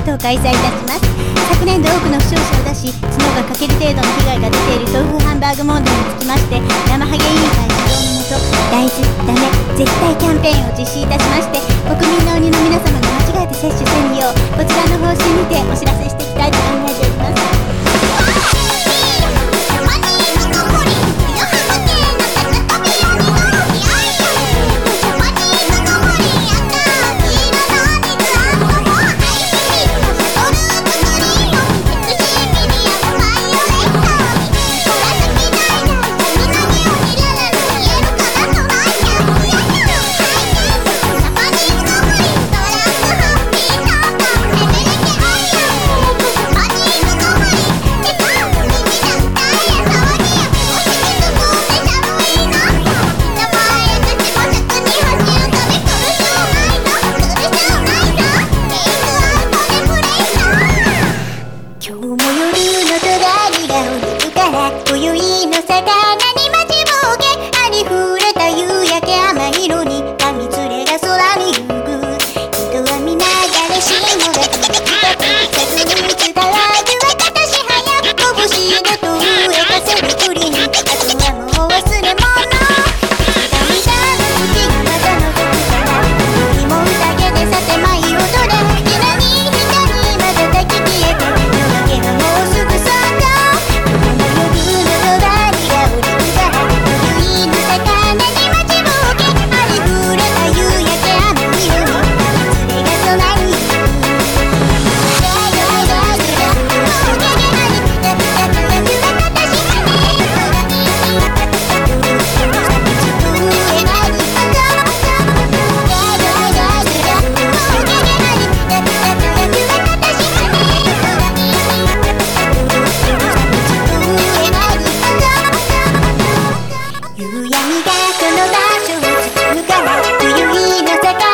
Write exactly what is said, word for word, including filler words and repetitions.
トを開催いたします。昨年度多くの負傷者を出し、角が欠ける程度の被害が出ている豆腐ハンバーグ問題につきまして、生ハゲ委員会指導のもと、大豆ダメ絶対キャンペーンを実施いたしまして、国民の鬼の皆様が間違えて摂取せぬよう、こちらの方針にてお知らせしていきたいと考えております。今宵の魚に待ちぼうけ、ありふれた夕焼け甘い色に紙連れが空に浮く。人は皆誰しもが一つ一つに伝わる私早く拳ごと上かせる栗に、あとはもう忘れ物。涙の口がまたのぞくから鳥も宴でさて舞い踊れ。ひらにひらにまたたき消えて、夜明けはもうすぐそこ。夕闇がその場所を包むから、冬の魚